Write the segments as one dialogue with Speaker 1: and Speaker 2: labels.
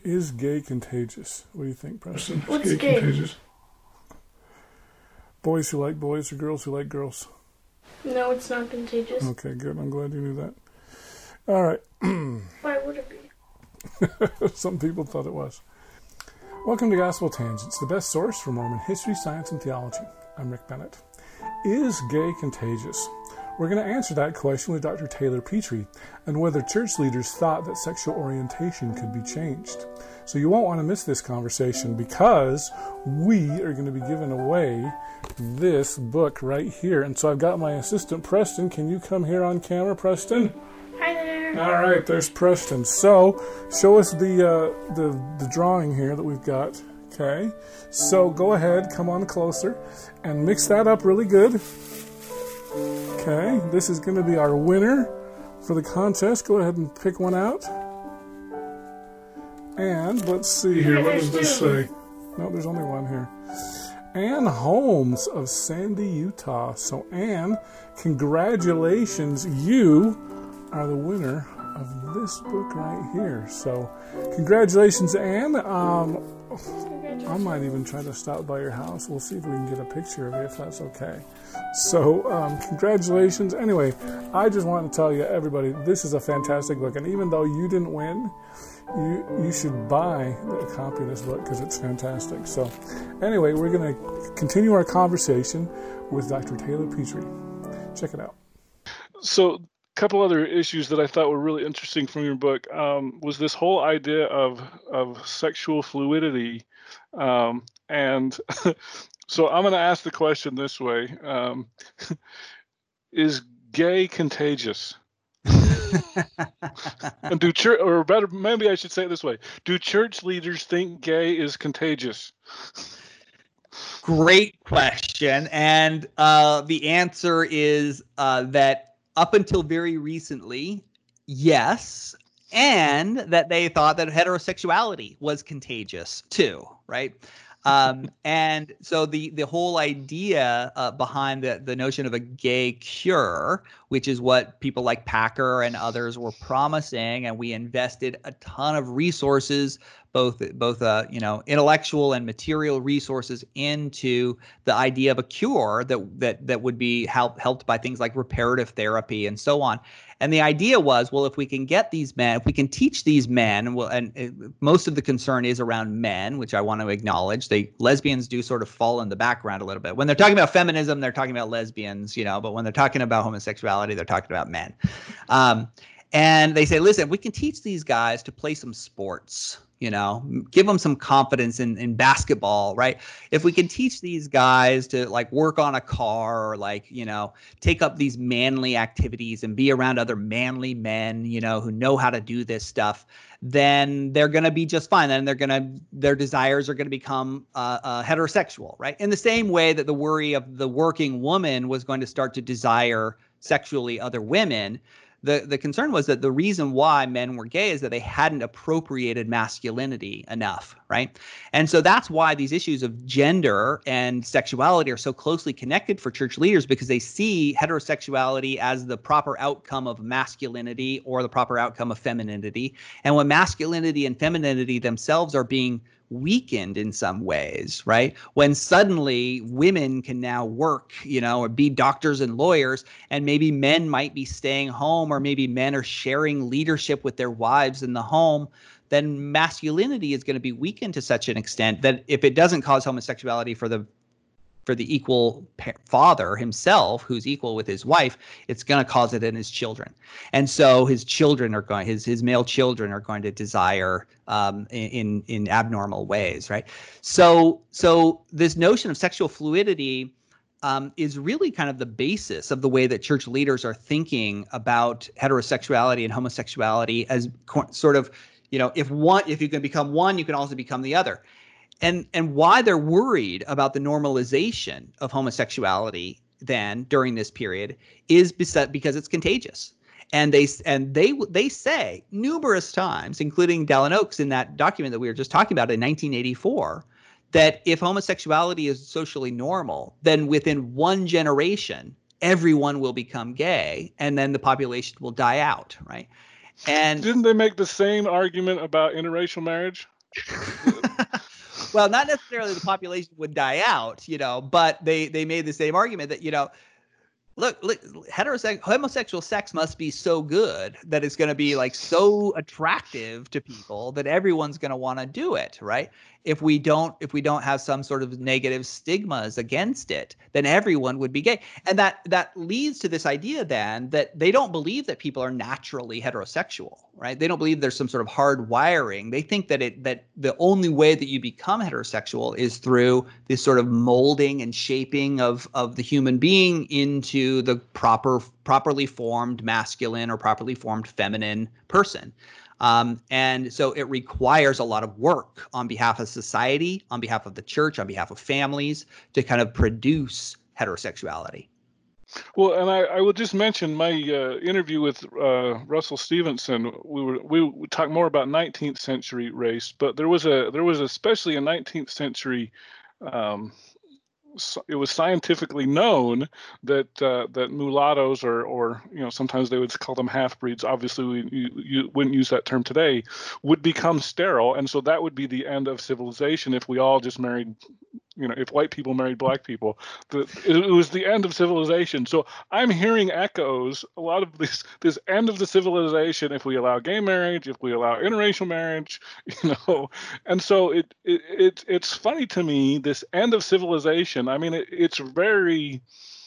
Speaker 1: Is gay contagious? What do you think, Preston?
Speaker 2: What's gay? Contagious?
Speaker 1: Boys who like boys or girls who like girls?
Speaker 2: No, it's not contagious.
Speaker 1: Okay, good. I'm glad you knew that. All right.
Speaker 2: Why would it be?
Speaker 1: Some people thought it was. Welcome to Gospel Tangents, the best source for Mormon history, science, and theology. I'm Rick Bennett. Is gay contagious? We're going to answer that question with Dr. Taylor Petrie and whether church leaders thought that sexual orientation could be changed. So you won't want to miss this conversation because we are going to be giving away this book right here. And so I've got my assistant, Preston. Can you come here on camera, Preston?
Speaker 2: Hi there.
Speaker 1: All right, there's Preston. So show us the drawing here that we've got. Okay, so go ahead, come on closer, and mix that up really good. Okay, this is going to be our winner for the contest. Go ahead and pick one out. And let's see here. What does this say? No, there's only one here. Ann Holmes of Sandy, Utah. So, Ann, congratulations. You are the winner of this book right here. So, congratulations, Ann. I might even try to stop by your house. We'll see if we can get a picture of you, if that's okay. So, congratulations. Anyway, I just want to tell you, everybody, this is a fantastic book. And even though you didn't win, you should buy a copy of this book because it's fantastic. So, anyway, we're going to continue our conversation with Dr. Taylor Petrie. Check it out. So, a couple other issues that I thought were really interesting from your book was this whole idea of sexual fluidity. And so I'm going to ask the question this way. Is gay contagious? And do church, or better, maybe I should say it this way. Do church leaders think gay is contagious?
Speaker 3: Great question. And the answer is that up until very recently, yes, and that they thought that heterosexuality was contagious too, right? And so the whole idea behind the notion of a gay cure, which is what people like Packer and others were promising, and we invested a ton of resources, both intellectual and material resources, into the idea of a cure that would be helped by things like reparative therapy and so on. And the idea was, well, if we can get these men, if we can teach these men, most of the concern is around men, which I want to acknowledge. Lesbians do sort of fall in the background a little bit. When they're talking about feminism, they're talking about lesbians, but when they're talking about homosexuality, they're talking about men. And they say, listen, we can teach these guys to play some sports, give them some confidence in basketball, right? If we can teach these guys to work on a car or take up these manly activities and be around other manly men, who know how to do this stuff, then they're going to be just fine. Then their desires are going to become heterosexual, right? In the same way that the worry of the working woman was going to start to desire sexually other women. The concern was that the reason why men were gay is that they hadn't appropriated masculinity enough, right? And so that's why these issues of gender and sexuality are so closely connected for church leaders, because they see heterosexuality as the proper outcome of masculinity or the proper outcome of femininity. And when masculinity and femininity themselves are being weakened in some ways, right? When suddenly women can now work, or be doctors and lawyers, and maybe men might be staying home, or maybe men are sharing leadership with their wives in the home, then masculinity is going to be weakened to such an extent that if it doesn't cause homosexuality for the equal father himself, who's equal with his wife, it's going to cause it in his children. And so his children are going, his male children are going to desire in abnormal ways, right? So this notion of sexual fluidity is really kind of the basis of the way that church leaders are thinking about heterosexuality and homosexuality as sort of, if you can become one, you can also become the other. And why they're worried about the normalization of homosexuality then during this period is because it's contagious. And they say numerous times, including Dallin Oaks in that document that we were just talking about in 1984, that if homosexuality is socially normal, then within one generation, everyone will become gay, and then the population will die out, right? And
Speaker 1: didn't they make the same argument about interracial marriage?
Speaker 3: Well, not necessarily the population would die out, but they made the same argument that, look, homosexual sex must be so good that it's going to be like so attractive to people that everyone's going to want to do it, right? If we don't have some sort of negative stigmas against it, then everyone would be gay. And that leads to this idea then that they don't believe that people are naturally heterosexual, right? They don't believe there's some sort of hard wiring. They think that the only way that you become heterosexual is through this sort of molding and shaping of the human being into the properly formed masculine or properly formed feminine person. And so it requires a lot of work on behalf of society, on behalf of the church, on behalf of families to kind of produce heterosexuality.
Speaker 1: Well, and I will just mention my interview with Russell Stevenson. We talked more about 19th century race, but there was especially a 19th century. It was scientifically known that mulattoes or sometimes they would call them half-breeds. Obviously, you wouldn't use that term today. Would become sterile, and so that would be the end of civilization if we all just married. If white people married black people, it was the end of civilization. So I'm hearing echoes, a lot of this end of the civilization if we allow gay marriage, if we allow interracial marriage, and so it's funny to me, this end of civilization. I mean, it's very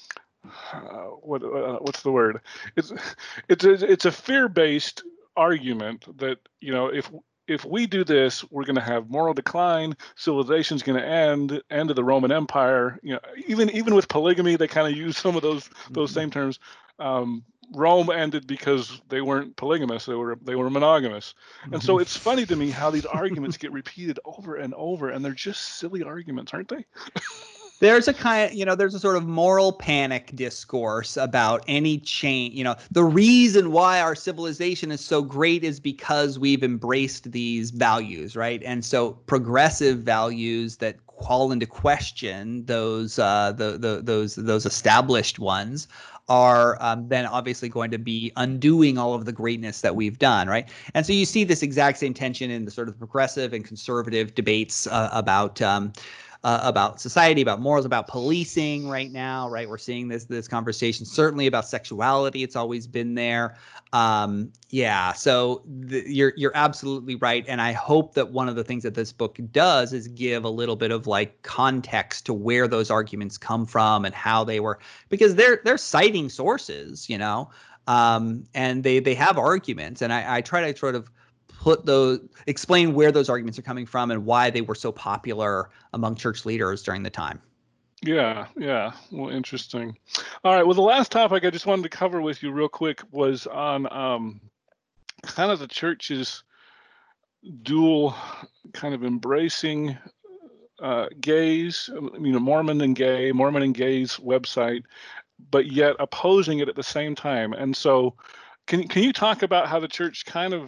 Speaker 1: what's the word? It's a fear-based argument that if we do this, we're going to have moral decline. Civilization's going to end of the Roman Empire. Even with polygamy, they kind of use some of those same terms. Rome ended because they weren't polygamous; they were monogamous. And so it's funny to me how these arguments get repeated over and over, and they're just silly arguments, aren't they?
Speaker 3: There's there's a sort of moral panic discourse about any change. The reason why our civilization is so great is because we've embraced these values, right? And so progressive values that call into question those established ones are then obviously going to be undoing all of the greatness that we've done, right? And so you see this exact same tension in the sort of progressive and conservative debates about society, about morals, about policing right now, right? We're seeing this conversation, certainly about sexuality. It's always been there. So you're absolutely right. And I hope that one of the things that this book does is give a little bit of like context to where those arguments come from and how they were, because they're citing sources, and they have arguments. And I try to sort of explain where those arguments are coming from and why they were so popular among church leaders during the time.
Speaker 1: Yeah. Well, interesting. All right. Well, the last topic I just wanted to cover with you real quick was on kind of the church's dual kind of embracing gays, Mormon and Gay's website, but yet opposing it at the same time. And so can you talk about how the church kind of,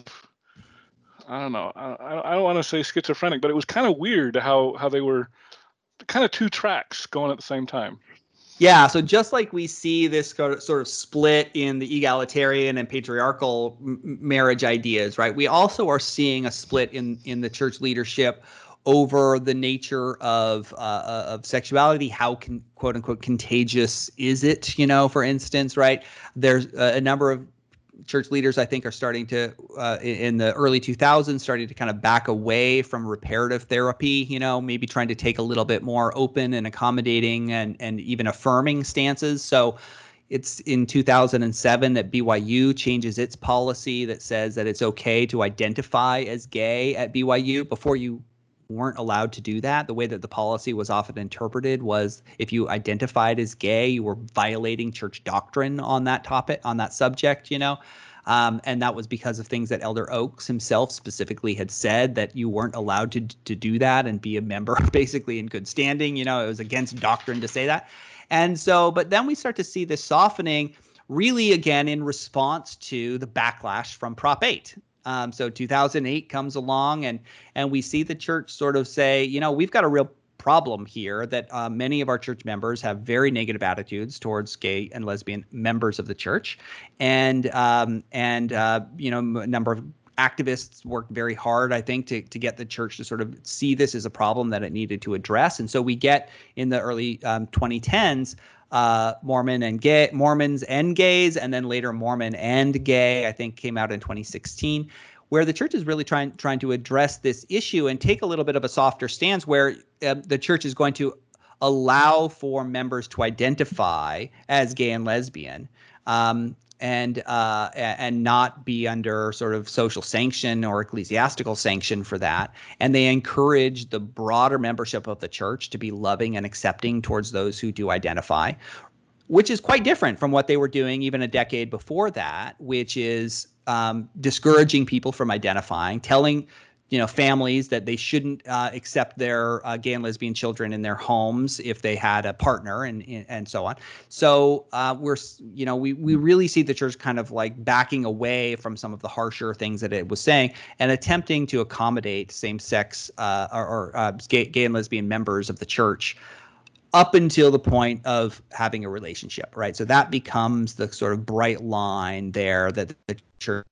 Speaker 1: I don't know, I don't want to say schizophrenic, but it was kind of weird how they were kind of two tracks going at the same time.
Speaker 3: Yeah, so just like we see this sort of split in the egalitarian and patriarchal marriage ideas, right? We also are seeing a split in the church leadership over the nature of sexuality. How quote unquote contagious is it? For instance, right? There's a number of church leaders, I think, are starting to, in the early 2000s, starting to kind of back away from reparative therapy, maybe trying to take a little bit more open and accommodating and even affirming stances. So it's in 2007 that BYU changes its policy that says that it's okay to identify as gay at BYU. Before, you weren't allowed to do that. The way that the policy was often interpreted was if you identified as gay, you were violating church doctrine on that topic, on that subject, and that was because of things that Elder Oaks himself specifically had said, that you weren't allowed to do that and be a member basically in good standing. It was against doctrine to say that. And so, but then we start to see this softening really again in response to the backlash from Prop 8. So 2008 comes along and we see the church sort of say, we've got a real problem here that many of our church members have very negative attitudes towards gay and lesbian members of the church, and you know, a number of activists worked very hard, I think, to get the church to sort of see this as a problem that it needed to address. And so we get in the early 2010s, Mormons and gays, and then later Mormon and gay, I think, came out in 2016, where the church is really trying to address this issue and take a little bit of a softer stance, where the church is going to allow for members to identify as gay and lesbian, and not be under sort of social sanction or ecclesiastical sanction for that. And they encourage the broader membership of the church to be loving and accepting towards those who do identify, which is quite different from what they were doing even a decade before that, which is discouraging people from identifying, telling families that they shouldn't accept their gay and lesbian children in their homes if they had a partner, and so on. So we really see the church kind of like backing away from some of the harsher things that it was saying and attempting to accommodate same-sex or gay and lesbian members of the church up until the point of having a relationship, right? So that becomes the sort of bright line there that the church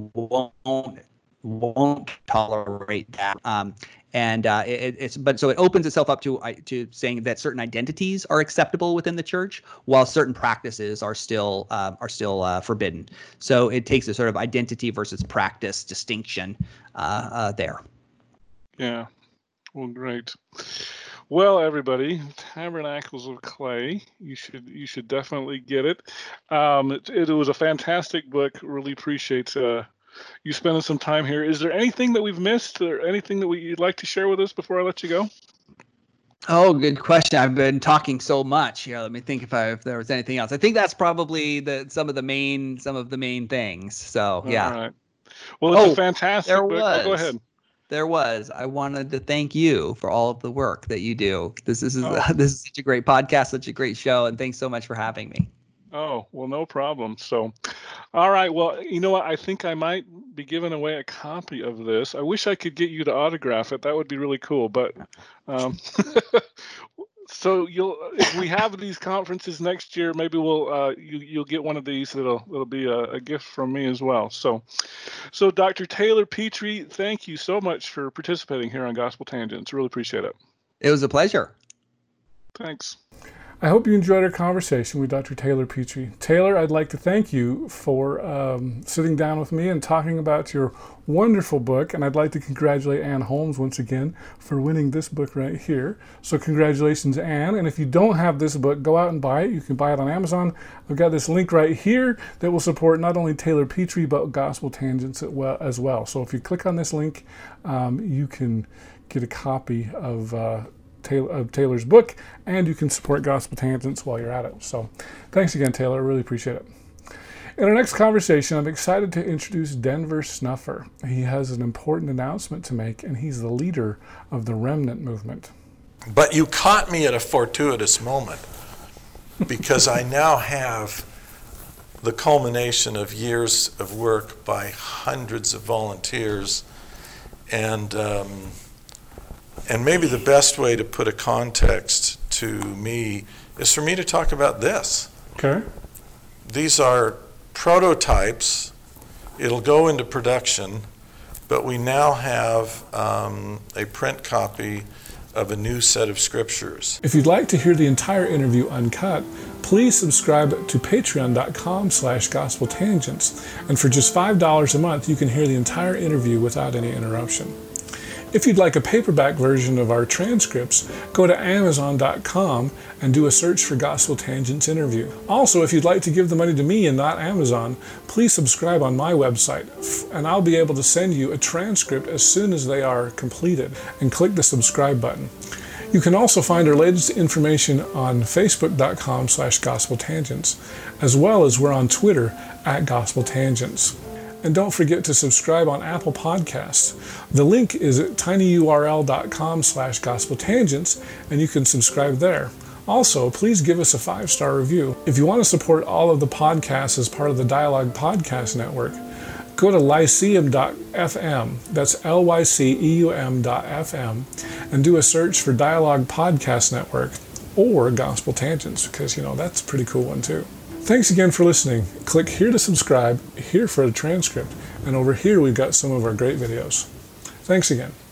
Speaker 3: won't tolerate that, so it opens itself up to saying that certain identities are acceptable within the church, while certain practices are still forbidden. So it takes a sort of identity versus practice distinction there.
Speaker 1: Yeah, well, great. Well, everybody, Tabernacles of Clay, you should definitely get it. It was a fantastic book. Really appreciate you spending some time here. Is there anything that we've missed, or anything that you'd like to share with us before I let you go?
Speaker 3: Oh, good question. I've been talking so much here. Let me think if there was anything else. I think that's probably some of the main things. So yeah. All right.
Speaker 1: Well, it's a fantastic book. Go ahead.
Speaker 3: There was. I wanted to thank you for all of the work that you do. This is such a great podcast, such a great show, and thanks so much for having me.
Speaker 1: Oh, well, no problem. So, all right. Well, you know what? I think I might be giving away a copy of this. I wish I could get you to autograph it. That would be really cool. But so if we have these conferences next year, maybe you'll get one of these. It'll be a gift from me as well. So Dr. Taylor Petrie, thank you so much for participating here on Gospel Tangents. Really appreciate it.
Speaker 3: It was a pleasure.
Speaker 1: Thanks.
Speaker 4: I hope you enjoyed our conversation with Dr. Taylor Petrie. Taylor, I'd like to thank you for sitting down with me and talking about your wonderful book, and I'd like to congratulate Ann Holmes once again for winning this book right here. So congratulations, Ann. And if you don't have this book, go out and buy it. You can buy it on Amazon. I've got this link right here that will support not only Taylor Petrie, but Gospel Tangents as well. So if you click on this link, you can get a copy of Taylor's book, and you can support Gospel Tangents while you're at it. So thanks again, Taylor. I really appreciate it. In our next conversation, I'm excited to introduce Denver Snuffer. He has an important announcement to make, and he's the leader of the Remnant movement.
Speaker 5: But you caught me at a fortuitous moment, because I now have the culmination of years of work by hundreds of volunteers, and maybe the best way to put a context to me is for me to talk about this.
Speaker 4: Okay.
Speaker 5: These are prototypes. It'll go into production, but we now have a print copy of a new set of scriptures.
Speaker 4: If you'd like to hear the entire interview uncut, please subscribe to patreon.com/gospeltangents. And for just $5 a month, you can hear the entire interview without any interruption. If you'd like a paperback version of our transcripts, go to Amazon.com and do a search for Gospel Tangents interview. Also, if you'd like to give the money to me and not Amazon, please subscribe on my website, and I'll be able to send you a transcript as soon as they are completed, and click the subscribe button. You can also find our latest information on Facebook.com/GospelTangents, as well as we're on Twitter @GospelTangents. And don't forget to subscribe on Apple Podcasts. The link is at tinyurl.com/gospeltangents, and you can subscribe there. Also, please give us a 5-star review. If you want to support all of the podcasts as part of the Dialogue Podcast Network, go to lyceum.fm, that's lyceum.fm,
Speaker 1: and do a search for Dialogue Podcast Network or Gospel Tangents, because, you know, that's a pretty cool one too. Thanks again for listening. Click here to subscribe, here for a transcript, and over here we've got some of our great videos. Thanks again.